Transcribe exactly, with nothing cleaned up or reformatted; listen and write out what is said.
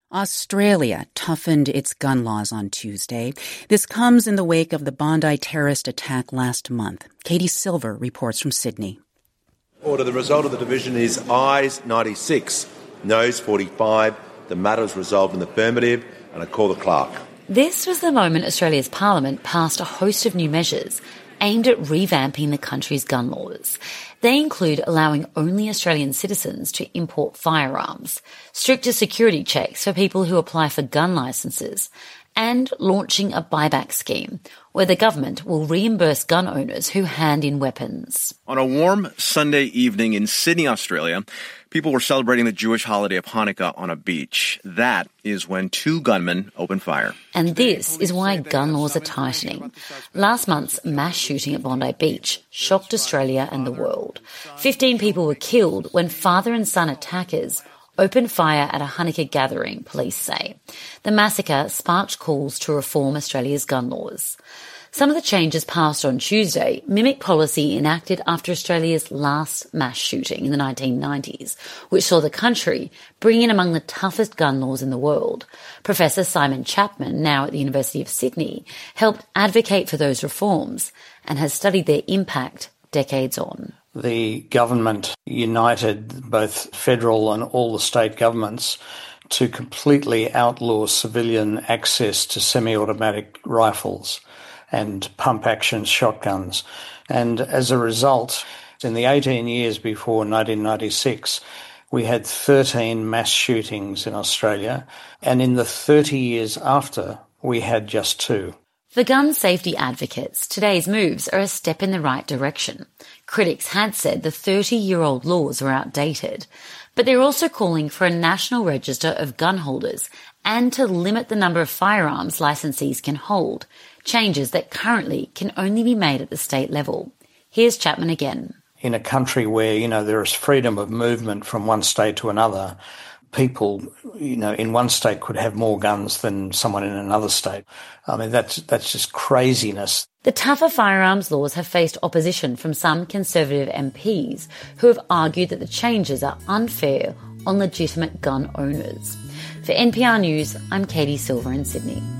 Australia toughened its gun laws on Tuesday. This comes in the wake of the Bondi terrorist attack last month. Katie Silver reports from Sydney. Order. The result of the division is ayes ninety-six, noes forty-five. The matter is resolved in the affirmative, and I call the clerk. This was the moment Australia's Parliament passed a host of new measures aimed at revamping the country's gun laws. They include allowing only Australian citizens to import firearms, stricter security checks for people who apply for gun licences, and launching a buyback scheme where the government will reimburse gun owners who hand in weapons. On a warm Sunday evening in Sydney, Australia, people were celebrating the Jewish holiday of Hanukkah on a beach. That is when two gunmen opened fire. And this is why gun laws are tightening. Last month's mass shooting at Bondi Beach shocked Australia and the world. Fifteen people were killed when father and son attackers opened fire at a Hanukkah gathering, police say. The massacre sparked calls to reform Australia's gun laws. Some of the changes passed on Tuesday mimic policy enacted after Australia's last mass shooting in the nineteen nineties, which saw the country bring in among the toughest gun laws in the world. Professor Simon Chapman, now at the University of Sydney, helped advocate for those reforms and has studied their impact decades on. The government united both federal and all the state governments to completely outlaw civilian access to semi-automatic rifles and pump-action shotguns. And as a result, in the eighteen years before nineteen ninety-six, we had thirteen mass shootings in Australia, and in the thirty years after, we had just two. For gun safety advocates, today's moves are a step in the right direction. Critics had said the thirty-year-old laws were outdated, but they're also calling for a national register of gun holders and to limit the number of firearms licensees can hold, changes that currently can only be made at the state level. Here's Chapman again. In a country where, you know, there is freedom of movement from one state to another, people, you know, in one state could have more guns than someone in another state. I mean, that's that's just craziness. The tougher firearms laws have faced opposition from some Conservative M Ps who have argued that the changes are unfair on legitimate gun owners. For N P R News, I'm Katie Silver in Sydney.